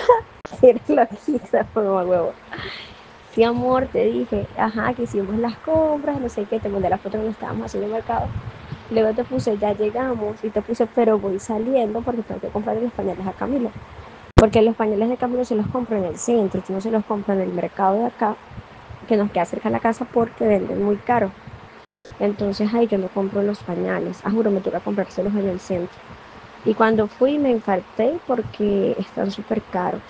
Eres loquita, por huevo. Sí, amor, te dije, ajá, que hicimos las compras, no sé qué, te mandé la foto cuando estábamos haciendo el mercado. Luego te puse, ya llegamos, y te puse, pero voy saliendo porque tengo que comprar los pañales a Camilo. Porque los pañales de Camilo se los compro en el centro, yo no se los compro en el mercado de acá, que nos queda cerca de la casa porque venden muy caro. Entonces ahí yo no compro los pañales. Ah, juro, me toca comprárselos en el centro. Y cuando fui me infarté porque están súper caros.